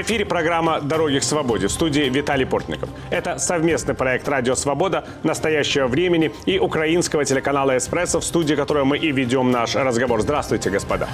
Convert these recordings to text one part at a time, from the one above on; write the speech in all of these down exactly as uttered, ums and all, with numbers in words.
эфире программа «Дороги к свободе», в студии Виталий Портников. Это совместный проект «Радио Свобода», «Настоящего времени» и украинского телеканала «Эспрессо», в студии которого мы и ведем наш разговор. Здравствуйте, господа.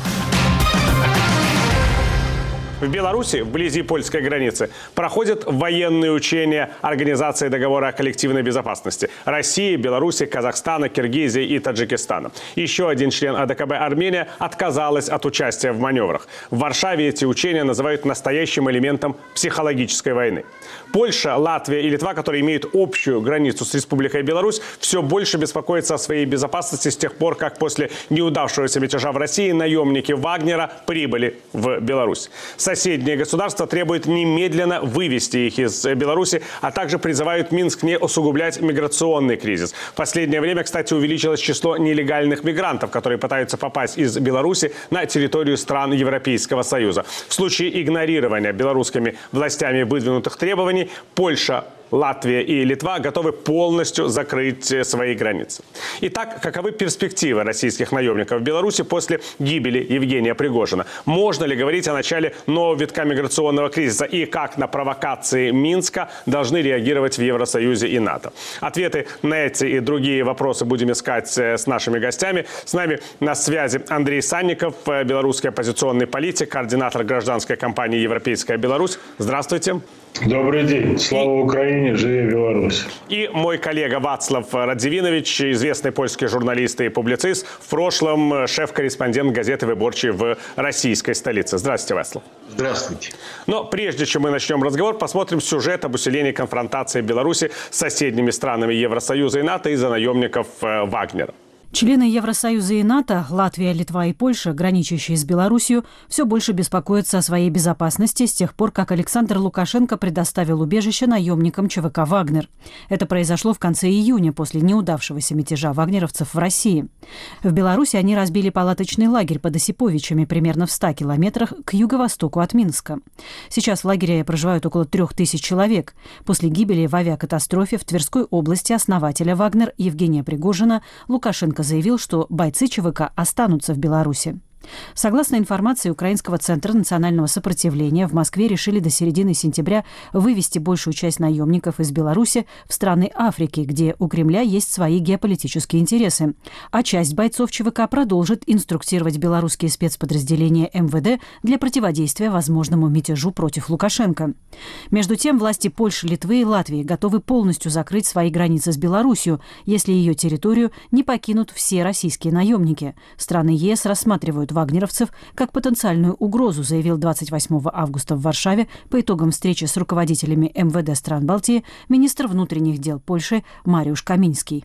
В Беларуси, вблизи польской границы, проходят военные учения Организации договора о коллективной безопасности России, Беларуси, Казахстана, Киргизии и Таджикистана. Еще один член АДКБ Армения отказалась от участия в маневрах. В Варшаве эти учения называют настоящим элементом психологической войны. Польша, Латвия и Литва, которые имеют общую границу с Республикой Беларусь, все больше беспокоятся о своей безопасности с тех пор, как после неудавшегося мятежа в России наемники Вагнера прибыли в Беларусь. Соседние государства требуют немедленно вывести их из Беларуси, а также призывают Минск не усугублять миграционный кризис. В последнее время, кстати, увеличилось число нелегальных мигрантов, которые пытаются попасть из Беларуси на территорию стран Европейского Союза. В случае игнорирования белорусскими властями выдвинутых требований Польша, Латвия и Литва готовы полностью закрыть свои границы. Итак, каковы перспективы российских наемников в Беларуси после гибели Евгения Пригожина? Можно ли говорить о начале нового витка миграционного кризиса? И как на провокации Минска должны реагировать в Евросоюзе и НАТО? Ответы на эти и другие вопросы будем искать с нашими гостями. С нами на связи Андрей Санников, белорусский оппозиционный политик, координатор гражданской кампании «Европейская Беларусь». Здравствуйте. Добрый день. Слава Украине, живи Беларусь. И мой коллега Вацлав Радзивинович, известный польский журналист и публицист, в прошлом шеф-корреспондент газеты «Выборчий» в российской столице. Здравствуйте, Вацлав. Здравствуйте. Но прежде чем мы начнем разговор, посмотрим сюжет об усилении конфронтации Беларуси с соседними странами Евросоюза и НАТО из-за наемников Вагнера. Члены Евросоюза и НАТО, Латвия, Литва и Польша, граничащие с Беларусью, все больше беспокоятся о своей безопасности с тех пор, как Александр Лукашенко предоставил убежище наемникам ЧВК «Вагнер». Это произошло в конце июня после неудавшегося мятежа вагнеровцев в России. В Беларуси они разбили палаточный лагерь под Осиповичами примерно в ста километрах к юго-востоку от Минска. Сейчас в лагере проживают около трех тысяч человек. После гибели в авиакатастрофе в Тверской области основателя «Вагнер» Евгения Пригожина Лукашенко заявил, что бойцы ЧВК останутся в Беларуси. Согласно информации Украинского центра национального сопротивления, в Москве решили до середины сентября вывести большую часть наемников из Беларуси в страны Африки, где у Кремля есть свои геополитические интересы. А часть бойцов ЧВК продолжит инструктировать белорусские спецподразделения эм вэ дэ для противодействия возможному мятежу против Лукашенко. Между тем, власти Польши, Литвы и Латвии готовы полностью закрыть свои границы с Беларусью, если ее территорию не покинут все российские наемники. Страны ЕС рассматривают вагнеровцев как потенциальную угрозу, заявил двадцать восьмого августа в Варшаве по итогам встречи с руководителями эм вэ дэ стран Балтии министр внутренних дел Польши Мариуш Каминский.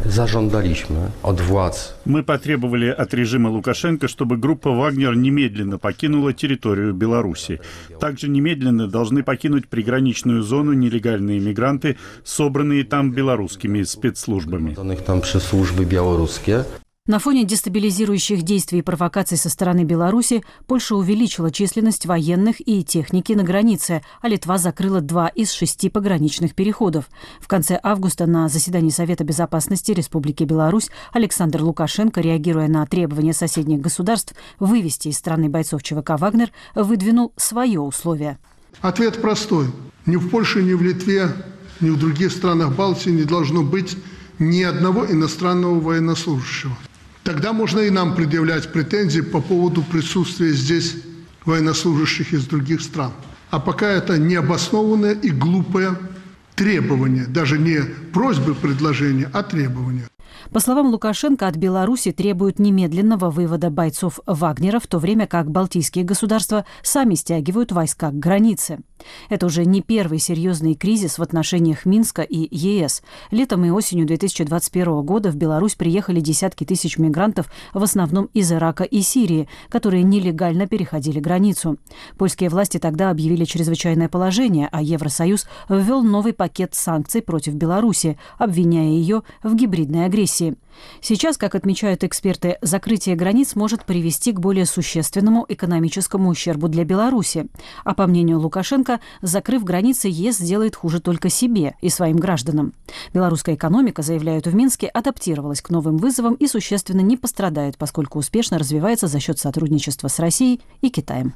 Мы потребовали от режима Лукашенко, чтобы группа «Вагнер» немедленно покинула территорию Беларуси. Также немедленно должны покинуть приграничную зону нелегальные мигранты, собранные там белорусскими спецслужбами. На фоне дестабилизирующих действий и провокаций со стороны Беларуси Польша увеличила численность военных и техники на границе, а Литва закрыла два из шести пограничных переходов. В конце августа на заседании Совета безопасности Республики Беларусь Александр Лукашенко, реагируя на требования соседних государств вывести из страны бойцов ЧВК «Вагнер», выдвинул свое условие. Ответ простой. Ни в Польше, ни в Литве, ни в других странах Балтии не должно быть ни одного иностранного военнослужащего. Тогда можно и нам предъявлять претензии по поводу присутствия здесь военнослужащих из других стран. А пока это необоснованное и глупое требование, даже не просьбы, предложения, а требования. По словам Лукашенко, от Беларуси требуют немедленного вывода бойцов Вагнера, в то время как балтийские государства сами стягивают войска к границе. Это уже не первый серьезный кризис в отношениях Минска и ЕС. Летом и осенью две тысячи двадцать первого года в Беларусь приехали десятки тысяч мигрантов, в основном из Ирака и Сирии, которые нелегально переходили границу. Польские власти тогда объявили чрезвычайное положение, а Евросоюз ввел новый пакет санкций против Беларуси, обвиняя ее в гибридной агрессии. Сейчас, как отмечают эксперты, закрытие границ может привести к более существенному экономическому ущербу для Беларуси. А по мнению Лукашенко, закрыв границы, ЕС сделает хуже только себе и своим гражданам. Белорусская экономика, заявляют в Минске, адаптировалась к новым вызовам и существенно не пострадает, поскольку успешно развивается за счет сотрудничества с Россией и Китаем.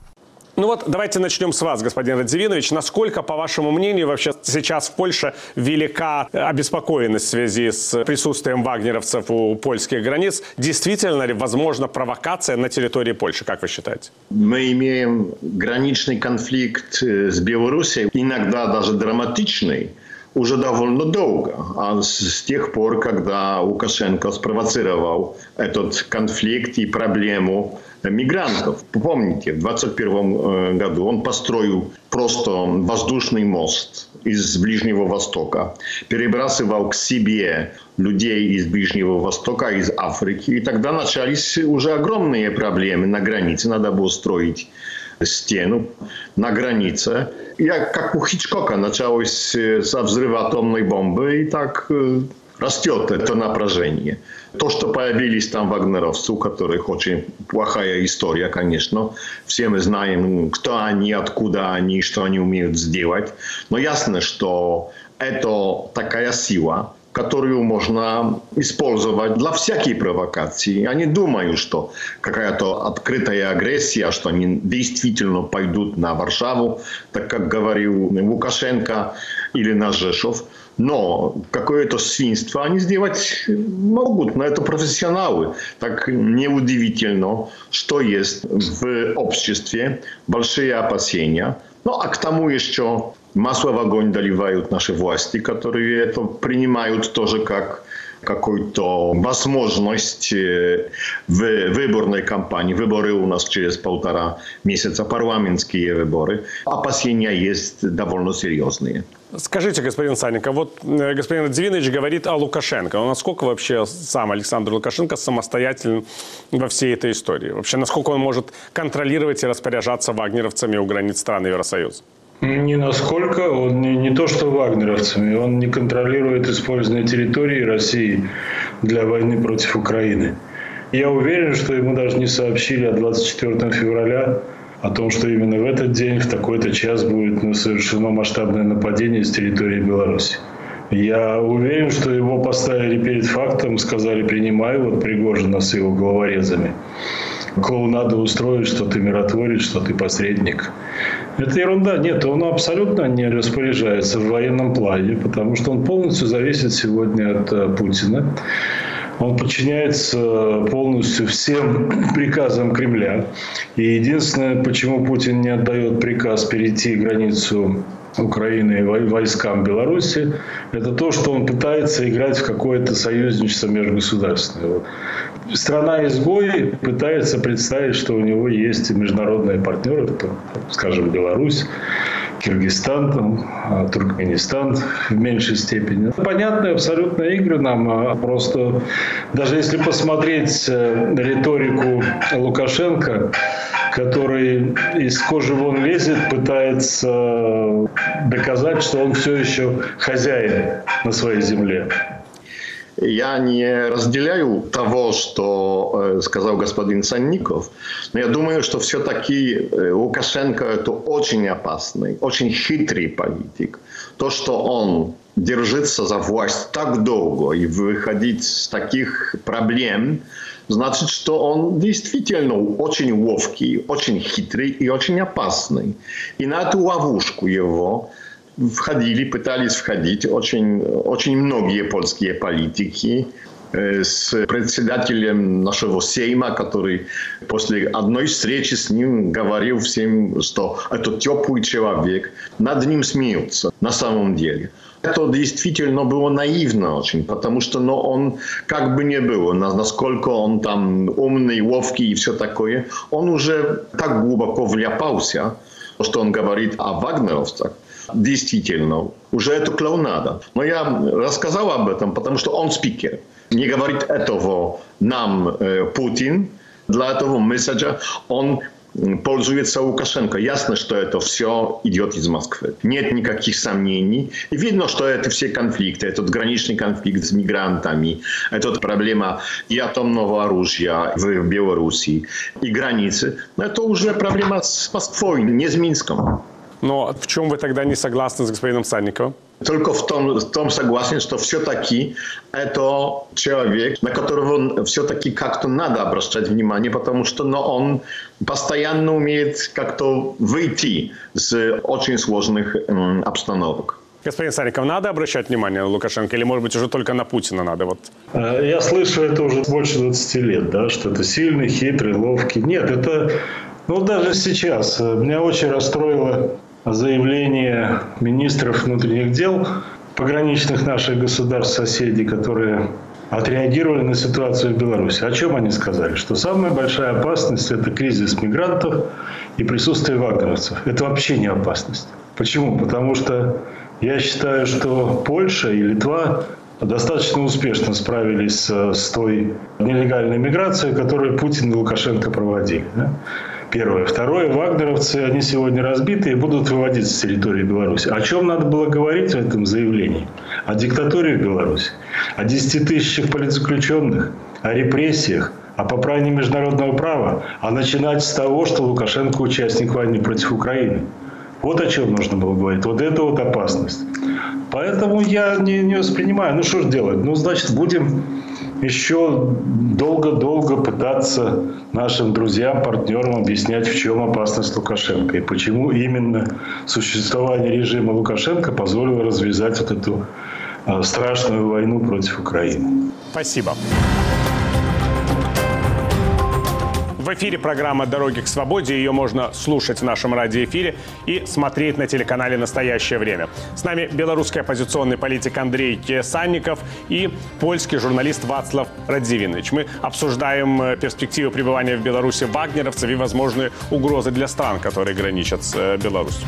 Ну вот давайте начнем с вас, господин Радзивинович. Насколько, по вашему мнению, вообще сейчас в Польше велика обеспокоенность в связи с присутствием вагнеровцев у польских границ? Действительно ли возможна провокация на территории Польши, как вы считаете? Мы имеем граничный конфликт с Белоруссией, иногда даже драматичный, уже довольно долго. А с тех пор, когда Лукашенко спровоцировал этот конфликт и проблему мигрантов. Помните, в двадцать первом году он построил просто воздушный мост из Ближнего Востока, перебрасывал к себе людей из Ближнего Востока, из Африки. И тогда начались уже огромные проблемы на границе. Надо было строить стену на границе. Я, как у Хичкока, началось со взрыва атомной бомбы, и так растет это напряжение. То, что появились там вагнеровцы, у которых очень плохая история, конечно. Все мы знаем, кто они, откуда они, что они умеют сделать. Но ясно, что это такая сила, которую можно использовать для всяких провокаций. Я не думаю, что какая-то открытая агрессия, что они действительно пойдут на Варшаву, так как говорил Лукашенко или на Жешов. Но какое-то свинство они сделать могут, но это профессионалы. Так неудивительно, что есть в обществе большие опасения. Ну а к тому еще масло в огонь доливают наши власти, которые это принимают тоже как какую-то возможность в выборной кампании. Выборы у нас через полтора месяца, парламентские выборы. Опасения есть довольно серьезные. Скажите, господин Санников, вот господин Радзивинович говорит о Лукашенко. Но насколько вообще сам Александр Лукашенко самостоятелен во всей этой истории? Вообще, насколько он может контролировать и распоряжаться вагнеровцами у границ стран Евросоюза? Не насколько. Он не, не то, что вагнеровцами. Он не контролирует использование территории России для войны против Украины. Я уверен, что ему даже не сообщили о двадцать четвёртого февраля, о том, что именно в этот день, в такой-то час будет ну, совершено масштабное нападение с территории Беларуси. Я уверен, что его поставили перед фактом, сказали, принимай, вот Пригожина с его головорезами. Клоунаду устроить, что ты миротворец, что ты посредник. Это ерунда. Нет, он абсолютно не распоряжается в военном плане, потому что он полностью зависит сегодня от uh, Путина. Он подчиняется полностью всем приказам Кремля. И единственное, почему Путин не отдает приказ перейти границу Украины и войскам Беларуси, это то, что он пытается играть в какое-то союзничество межгосударственное. Страна-изгой пытается представить, что у него есть международные партнеры, скажем, Беларусь, Киргизстан, там, Туркменистан в меньшей степени. Понятные абсолютно игры нам. Просто даже если посмотреть риторику Лукашенко, который из кожи вон лезет, пытается доказать, что он все еще хозяин на своей земле. Я не разделяю того, что сказал господин Санников, но я думаю, что все-таки Лукашенко – это очень опасный, очень хитрый политик. То, что он держится за власть так долго и выходить с таких проблем, значит, что он действительно очень ловкий, очень хитрый и очень опасный. И на эту ловушку его входили, пытались входить очень, очень многие польские политики. С председателем нашего Сейма, который после одной встречи с ним говорил всем, что это теплый человек. Над ним смеются на самом деле. Это действительно было наивно очень, потому что ну, он, как бы ни было, насколько он там умный, ловкий и все такое, он уже так глубоко вляпался, что он говорит о вагнеровцах. Действительно, уже это клоунада. Но я рассказал об этом, потому что он спикер. Не говорит этого нам э, Путин. Для этого месседжа он пользуется Лукашенко. Ясно, что это все идет из Москвы. Нет никаких сомнений. И видно, что это все конфликты. Этот граничный конфликт с мигрантами. Это проблема и атомного оружия в Беларуси, и границы. Это уже проблема с Москвой, не с Минском. Но в чем вы тогда не согласны с господином Санниковым? Только в том, в том согласен, что все-таки это человек, на которого все-таки как-то надо обращать внимание, потому что ну, он постоянно умеет как-то выйти с очень сложных м, обстановок. Господин Санников, надо обращать внимание на Лукашенко или, может быть, уже только на Путина надо? Вот. Я слышу это уже больше двадцати лет, да, что это сильный, хитрый, ловкий. Нет, это, ну даже сейчас меня очень расстроило заявление министров внутренних дел пограничных наших государств-соседей, которые отреагировали на ситуацию в Беларуси. О чем они сказали? Что самая большая опасность – это кризис мигрантов и присутствие вагнеровцев. Это вообще не опасность. Почему? Потому что я считаю, что Польша и Литва достаточно успешно справились с, с той нелегальной миграцией, которую Путин и Лукашенко проводили. Да? Первое. Второе. Вагнеровцы, они сегодня разбиты и будут выводиться с территории Беларуси. О чем надо было говорить в этом заявлении? О диктатуре в Беларуси, о десяти тысячах политзаключенных, о репрессиях, о попрании международного права, а начинать с того, что Лукашенко участник войны против Украины. Вот о чем нужно было говорить. Вот это вот опасность. Поэтому я не, не воспринимаю. Ну, что ж делать? Ну, значит, будем еще долго-долго пытаться нашим друзьям, партнерам объяснять, в чем опасность Лукашенко. И почему именно существование режима Лукашенко позволило развязать вот эту э, страшную войну против Украины. Спасибо. В эфире программа «Дороги к свободе». Ее можно слушать в нашем радиоэфире и смотреть на телеканале «Настоящее время». С нами белорусский оппозиционный политик Андрей Санников и польский журналист Вацлав Радзивинович. Мы обсуждаем перспективы пребывания в Беларуси вагнеровцев и возможные угрозы для стран, которые граничат с Беларусью.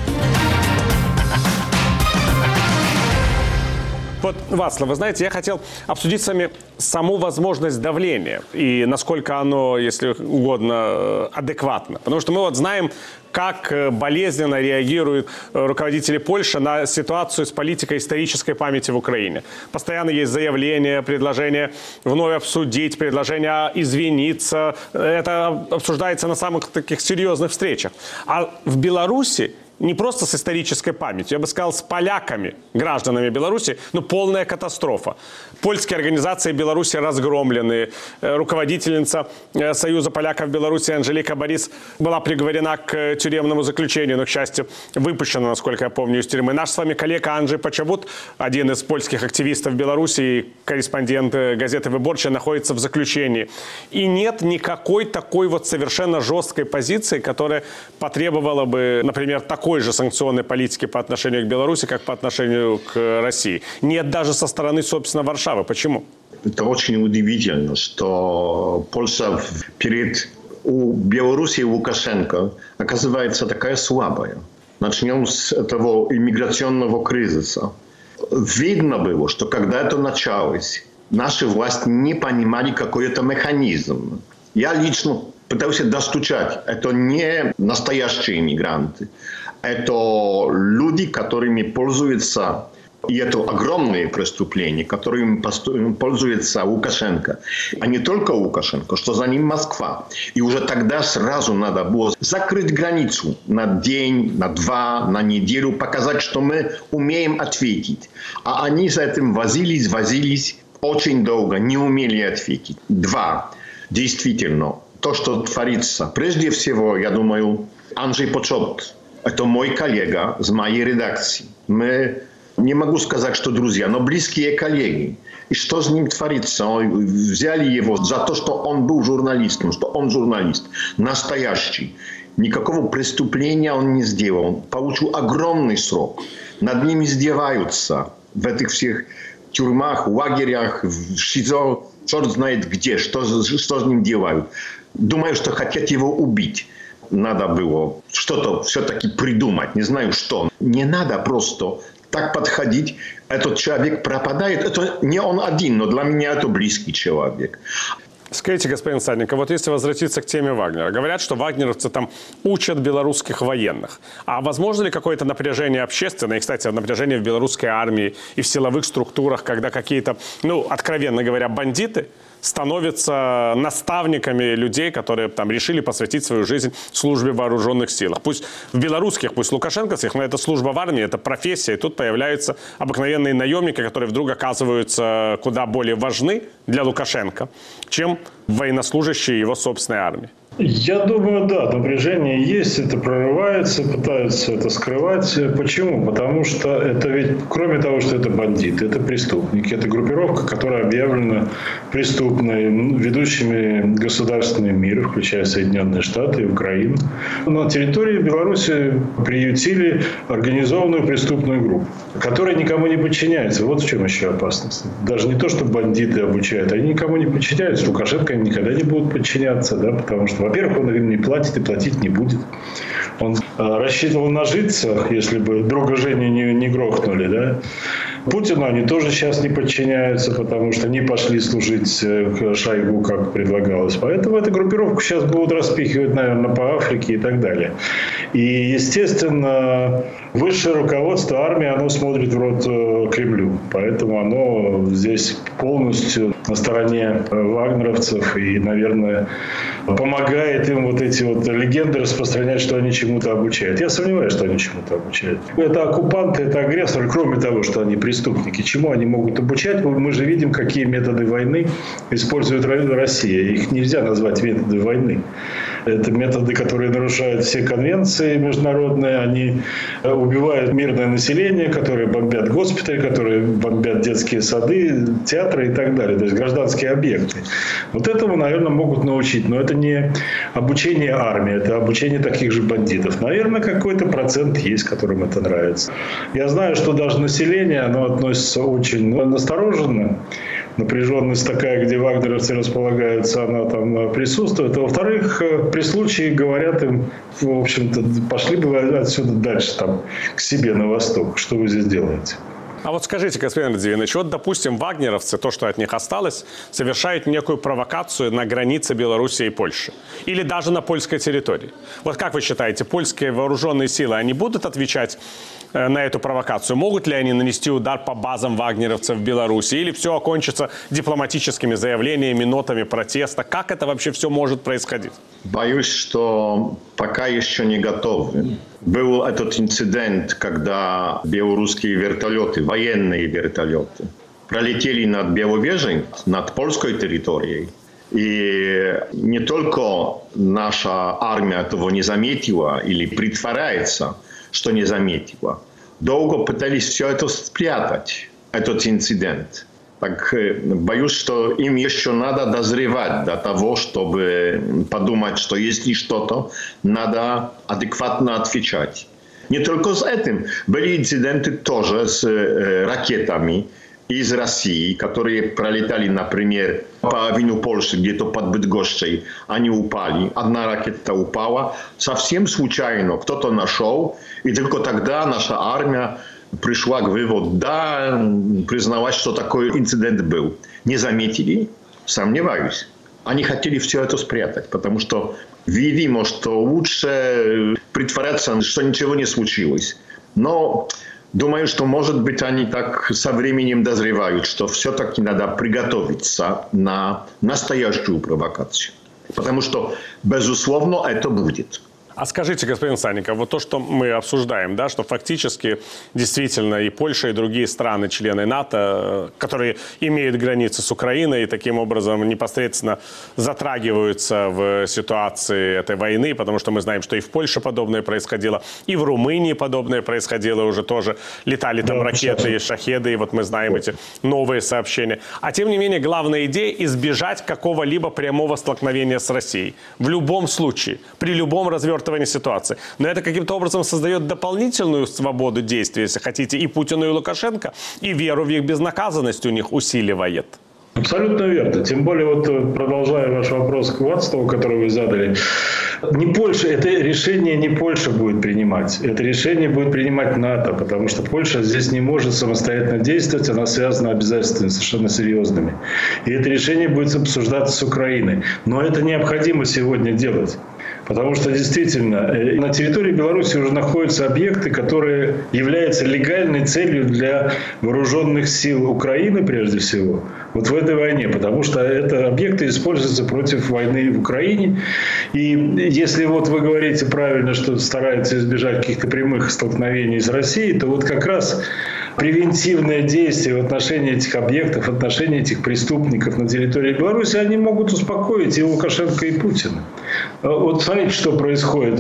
Вот, Вацлав, вы знаете, я хотел обсудить с вами саму возможность давления и насколько оно, если угодно, адекватно. Потому что мы вот знаем, как болезненно реагируют руководители Польши на ситуацию с политикой исторической памяти в Украине. Постоянно есть заявления, предложения вновь обсудить, предложения извиниться. Это обсуждается на самых таких серьезных встречах. А в Беларуси не просто с исторической памятью, я бы сказал, с поляками, гражданами Беларуси, ну, полная катастрофа. Польские организации Беларуси разгромлены. Руководительница Союза поляков Беларуси Анжелика Борис была приговорена к тюремному заключению, но, к счастью, выпущена, насколько я помню, из тюрьмы. Наш с вами коллега Анджей Почобут, один из польских активистов Беларуси, корреспондент газеты «Выборча», находится в заключении. И нет никакой такой вот совершенно жесткой позиции, которая потребовала бы, например, такой же санкционной политики по отношению к Беларуси, как по отношению к России. Нет даже со стороны, собственно, Варшавы. Почему? Это очень удивительно, что Польша перед у Беларуси и Лукашенко оказывается такая слабая. Начнем с этого иммиграционного кризиса. Видно было, что когда это началось, наши власти не понимали какой-то механизм. Я лично пытался достучать. Это не настоящие иммигранты. Это люди, которыми пользуются, и это огромные преступления, которыми пользуется Лукашенко. А не только Лукашенко, что за ним Москва. И уже тогда сразу надо было закрыть границу на день, на два, на неделю, показать, что мы умеем ответить. А они за этим возились, возились очень долго, не умели ответить. Два. Действительно, то, что творится. Прежде всего, я думаю, Анджей Почобут. Это мой коллега с моей редакции. Мы, не могу сказать, что друзья, но близкие коллеги. И что с ним творится? Взяли его за то, что он был журналистом, что он журналист. Настоящий. Никакого преступления он не сделал. Он получил огромный срок. Над ним издеваются в этих всех тюрьмах, лагерях, в ШИЗО. Черт знает где, что, что с ним делают. Думаю, что хотят его убить. Надо было что-то все-таки придумать, не знаю что. Не надо просто так подходить. Этот человек пропадает. Это не он один, но для меня это близкий человек. Скажите, господин Санников, вот если возвратиться к теме Вагнера. Говорят, что вагнеровцы там учат белорусских военных. А возможно ли какое-то напряжение общественное, и, кстати, напряжение в белорусской армии и в силовых структурах, когда какие-то, ну, откровенно говоря, бандиты становятся наставниками людей, которые там решили посвятить свою жизнь службе в вооруженных силах. Пусть в белорусских, пусть лукашенковских, но это служба в армии, это профессия. И тут появляются обыкновенные наемники, которые вдруг оказываются куда более важны для Лукашенко, чем военнослужащие его собственной армии. Я думаю, да, напряжение есть, это прорывается, пытаются это скрывать. Почему? Потому что это ведь, кроме того, что это бандиты, это преступники, это группировка, которая объявлена преступной ведущими государственные мира, включая Соединенные Штаты и Украину. На территории Беларуси приютили организованную преступную группу, которая никому не подчиняется. Вот в чем еще опасность. Даже не то, что бандиты обучают, они никому не подчиняются. Лукашенко им никогда не будут подчиняться, да, потому что, во-первых, он им не платит и платить не будет. Он э, рассчитывал нажиться, если бы друга Женю не, не грохнули, да. Путину они тоже сейчас не подчиняются, потому что не пошли служить к Шойгу, как предлагалось. Поэтому эту группировку сейчас будут распихивать, наверное, по Африке и так далее. И, естественно, высшее руководство армии, оно смотрит в рот Кремлю. Поэтому оно здесь полностью на стороне вагнеровцев и, наверное, помогает им вот эти вот легенды распространять, что они чему-то обучают. Я сомневаюсь, что они чему-то обучают. Это оккупанты, это агрессоры, кроме того, что они преступники. Чему они могут обучать? Мы же видим, какие методы войны использует Россия. Их нельзя назвать методы войны. Это методы, которые нарушают все конвенции международные. Они убивают мирное население, которые бомбят госпитали, которые бомбят детские сады, театры и так далее. То есть гражданские объекты. Вот этому, наверное, могут научить. Но это не обучение армии, это обучение таких же бандитов. Наверное, какой-то процент есть, которым это нравится. Я знаю, что даже население, оно относится очень ну, настороженно. Напряженность такая, где вагнеровцы располагаются, она там присутствует. А во-вторых, при случае говорят им, в общем-то, пошли бы вы отсюда дальше, там, к себе на восток. Что вы здесь делаете? А вот скажите, господин Радзивилович, вот, допустим, вагнеровцы, то, что от них осталось, совершают некую провокацию на границе Беларуси и Польши. Или даже на польской территории. Вот как вы считаете, польские вооруженные силы, они будут отвечать э, на эту провокацию? Могут ли они нанести удар по базам вагнеровцев в Беларуси? Или все окончится дипломатическими заявлениями, нотами протеста? Как это вообще все может происходить? Боюсь, что пока еще не готовы. Был этот инцидент, когда белорусские вертолеты, военные вертолеты, пролетели над Беловежьем, над польской территорией. И не только наша армия этого не заметила или притворяется, что не заметила. Долго пытались все это спрятать, этот инцидент. Так боюсь, что им еще надо дозревать до того, чтобы подумать, что если что-то, надо адекватно отвечать. Не только с этим. Были инциденты тоже с э, ракетами из России, которые пролетали, например, половину Польши, где-то под Бydgoszczą. Они упали. Одна ракета упала. Совсем случайно кто-то нашел. И только тогда наша армия пришла к выводу, да, признавать, что такой инцидент был. Не заметили? Сомневаюсь. Они хотели все это спрятать, потому что видимо, что лучше притворяться, что ничего не случилось. Но думаю, что, может быть, они так со временем дозревают, что все-таки надо приготовиться на настоящую провокацию. Потому что, безусловно, это будет. А скажите, господин Санников, вот то, что мы обсуждаем, да, что фактически действительно и Польша, и другие страны, члены НАТО, которые имеют границы с Украиной и таким образом непосредственно затрагиваются в ситуации этой войны, потому что мы знаем, что и в Польше подобное происходило, и в Румынии подобное происходило уже тоже. Летали там да, ракеты и шахеды, и вот мы знаем эти новые сообщения. А тем не менее, главная идея – избежать какого-либо прямого столкновения с Россией. В любом случае, при любом развертывании ситуации. Но это каким-то образом создает дополнительную свободу действий, если хотите, и Путину, и Лукашенко, и веру в их безнаказанность у них усиливает. Абсолютно верно. Тем более, вот продолжая ваш вопрос к Вацлаву, который вы задали, не Польша, это решение не Польша будет принимать. Это решение будет принимать НАТО, потому что Польша здесь не может самостоятельно действовать, она связана обязательствами совершенно серьезными. И это решение будет обсуждаться с Украиной. Но это необходимо сегодня делать. Потому что действительно на территории Беларуси уже находятся объекты, которые являются легальной целью для вооруженных сил Украины, прежде всего, вот в этой войне. Потому что это объекты используются против войны в Украине. И если вот вы говорите правильно, что стараются избежать каких-то прямых столкновений с Россией, то вот как раз превентивные действия в отношении этих объектов, в отношении этих преступников на территории Беларуси, они могут успокоить и Лукашенко, и Путина. Вот смотрите, что происходит.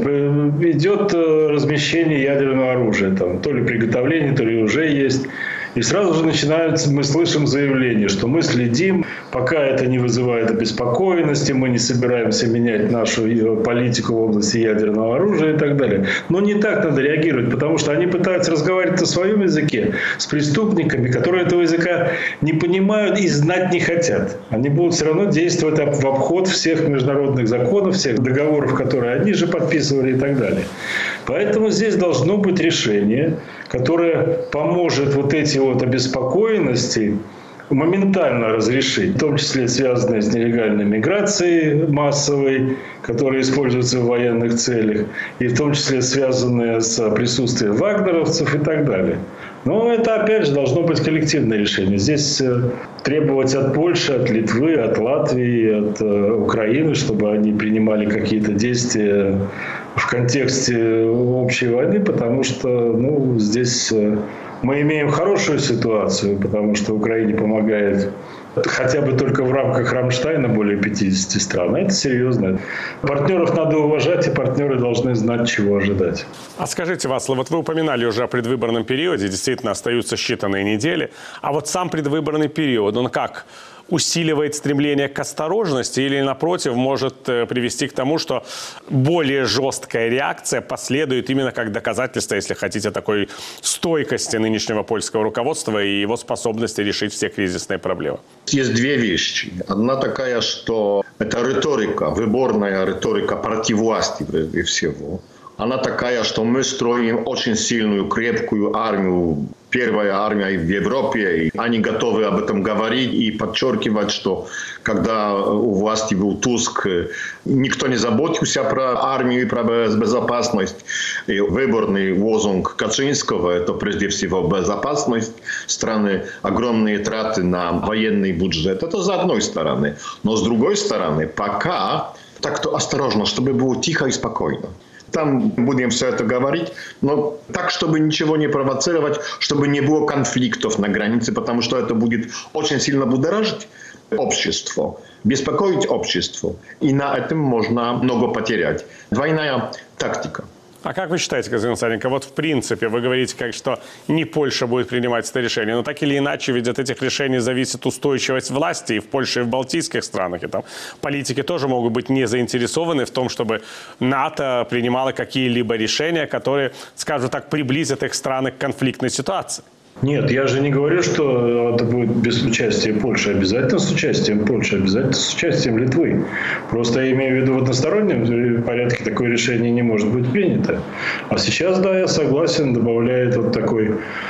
Идет размещение ядерного оружия. Там, то ли приготовление, то ли уже есть. И сразу же начинаются, мы слышим заявление, что мы следим, пока это не вызывает обеспокоенности, мы не собираемся менять нашу политику в области ядерного оружия и так далее. Но не так надо реагировать, потому что они пытаются разговаривать на своем языке с преступниками, которые этого языка не понимают и знать не хотят. Они будут все равно действовать в обход всех международных законов, всех договоров, которые они же подписывали и так далее. Поэтому здесь должно быть решение, которое поможет вот эти вот обеспокоенности моментально разрешить, в том числе связанные с нелегальной миграцией массовой, которая используется в военных целях, и в том числе связанные с присутствием вагнеровцев и так далее. Но это, опять же, должно быть коллективное решение. Здесь требовать от Польши, от Литвы, от Латвии, от Украины, чтобы они принимали какие-то действия в контексте общей войны, потому что ну, здесь мы имеем хорошую ситуацию, потому что Украине помогает хотя бы только в рамках Рамштайна более пятидесяти стран. Это серьезно. Партнеров надо уважать, и партнеры должны знать, чего ожидать. А скажите, Вацлав, вот вы упоминали уже о предвыборном периоде, действительно остаются считанные недели. А вот сам предвыборный период, он как? Усиливает стремление к осторожности или, напротив, может привести к тому, что более жесткая реакция последует именно как доказательство, если хотите, такой стойкости нынешнего польского руководства и его способности решить все кризисные проблемы? Есть две вещи. Одна такая, что это риторика, выборная риторика против власти, прежде всего. Она такая, что мы строим очень сильную, крепкую армию, первая армия в Европе. И они готовы об этом говорить и подчеркивать, что когда у власти был Туск, никто не заботился про армию и про безопасность. И выборный лозунг Качинского – это прежде всего безопасность страны, огромные траты на военный бюджет. Это с одной стороны. Но с другой стороны, пока так-то осторожно, чтобы было тихо и спокойно. Там будем все это говорить, но так, чтобы ничего не провоцировать, чтобы не было конфликтов на границе, потому что это будет очень сильно будоражить общество, беспокоить общество. И на этом можно много потерять. Двойная тактика. А как вы считаете, Константин Савенко, вот в принципе вы говорите, как, что не Польша будет принимать это решение, но так или иначе ведь от этих решений зависит устойчивость власти и в Польше, и в балтийских странах. И там политики тоже могут быть не заинтересованы в том, чтобы НАТО принимало какие-либо решения, которые, скажем так, приблизят их страны к конфликтной ситуации. Нет, я же не говорю, что это будет без участия Польши. Обязательно с участием Польши, обязательно с участием Литвы. Просто я имею в виду, в одностороннем порядке такое решение не может быть принято. А сейчас, да, я согласен, добавляет вот такой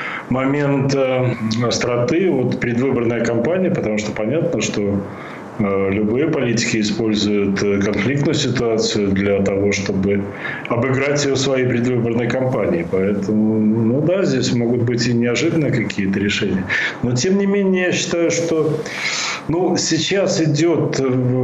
момент остроты, вот предвыборная кампания, потому что понятно, что любые политики используют конфликтную ситуацию для того, чтобы обыграть ее в своей предвыборной кампании. Поэтому, ну да, здесь могут быть и неожиданные какие-то решения. Но, тем не менее, я считаю, что ну, сейчас идет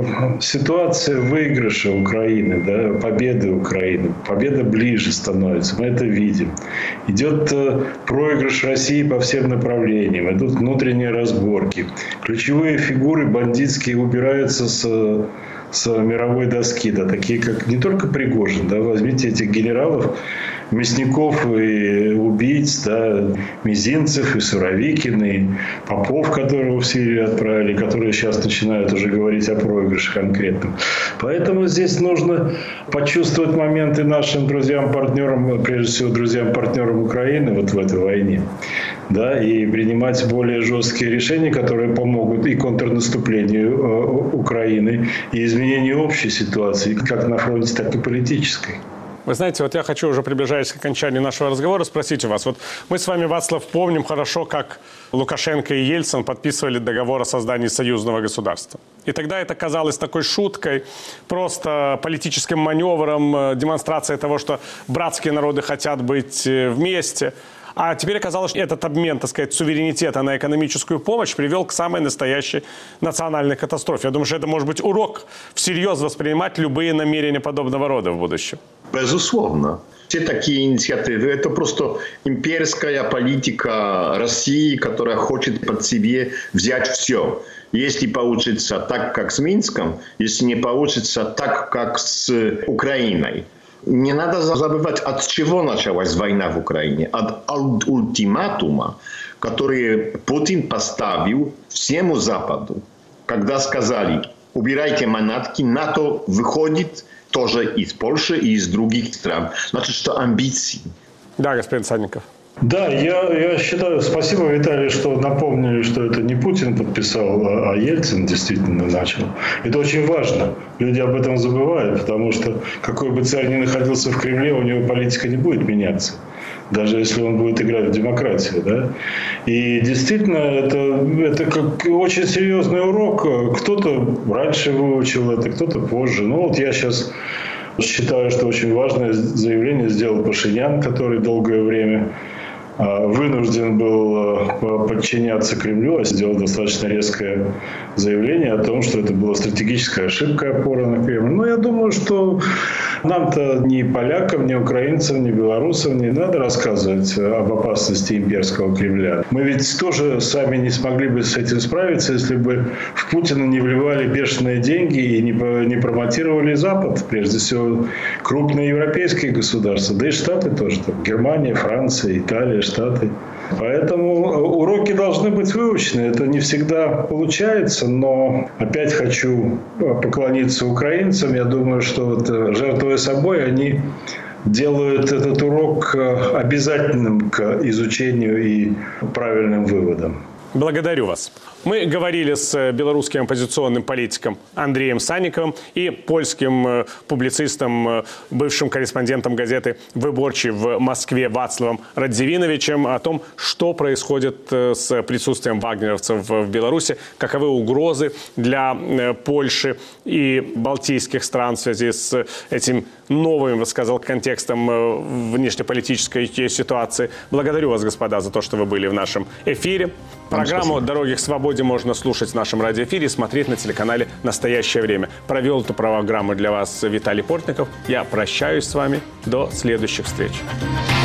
ситуация выигрыша Украины, да, победы Украины. Победа ближе становится, мы это видим. Идет проигрыш России по всем направлениям, идут внутренние разборки. Ключевые фигуры бандитские убираются с, с мировой доски, да, такие как не только Пригожин, да, возьмите этих генералов, мясников и убийц, да, Мизинцев и Суровикин, и Попов, которого в Сирию отправили, которые сейчас начинают уже говорить о проигрыше конкретном. Поэтому здесь нужно почувствовать моменты нашим друзьям-партнерам, прежде всего друзьям-партнерам Украины вот в этой войне, да, и принимать более жесткие решения, которые помогут и контрнаступлению Украины, и изменению общей ситуации, как на фронте, так и политической. Вы знаете, вот я хочу, уже приближаясь к окончанию нашего разговора, спросить у вас. Вот мы с вами, Вацлав, помним хорошо, как Лукашенко и Ельцин подписывали договор о создании союзного государства. И тогда это казалось такой шуткой, просто политическим маневром, демонстрацией того, что братские народы хотят быть вместе. А теперь оказалось, что этот обмен, так сказать, суверенитета на экономическую помощь привел к самой настоящей национальной катастрофе. Я думаю, что это может быть урок всерьез воспринимать любые намерения подобного рода в будущем. Безусловно. Все такие инициативы – это просто имперская политика России, которая хочет под себе взять все. Если получится так, как с Минском, если не получится так, как с Украиной. Не надо забывать, от чего началась война в Украине. От ультиматума, который Путин поставил всему Западу. Когда сказали, убирайте манатки, НАТО выходит тоже из Польши и из других стран. Значит, что амбиции. Да, господин Санников. Да, я, я считаю, спасибо, Виталий, что напомнили, что это не Путин подписал, а Ельцин действительно начал. Это очень важно. Люди об этом забывают, потому что какой бы царь ни находился в Кремле, у него политика не будет меняться. Даже если он будет играть в демократию. Да? И действительно, это, это как очень серьезный урок. Кто-то раньше выучил это, кто-то позже. Ну вот я сейчас считаю, что очень важное заявление сделал Пашинян, который долгое время вынужден был подчиняться Кремлю, а сделал достаточно резкое заявление о том, что это была стратегическая ошибка опора на Кремль. Но я думаю, что нам-то ни полякам, ни украинцам, ни белорусам не надо рассказывать об опасности имперского Кремля. Мы ведь тоже сами не смогли бы с этим справиться, если бы в Путина не вливали бешеные деньги и не, не промотировали Запад, прежде всего крупные европейские государства, да и Штаты тоже, там, Германия, Франция, Италия, Штаты. Поэтому уроки должны быть выучены. Это не всегда получается, но опять хочу поклониться украинцам. Я думаю, что вот, жертвуя собой, они делают этот урок обязательным к изучению и правильным выводам. Благодарю вас. Мы говорили с белорусским оппозиционным политиком Андреем Санниковым и польским публицистом, бывшим корреспондентом газеты «Выборчий» в Москве Вацлавом Радзивиновичем о том, что происходит с присутствием вагнеровцев в Беларуси, каковы угрозы для Польши и балтийских стран в связи с этим новым, я бы сказал, контекстом внешнеполитической ситуации. Благодарю вас, господа, за то, что вы были в нашем эфире. Программу «Дороги к свободе» можно слушать в нашем радиоэфире и смотреть на телеканале «Настоящее время». Провел эту программу для вас Виталий Портников. Я прощаюсь с вами. До следующих встреч.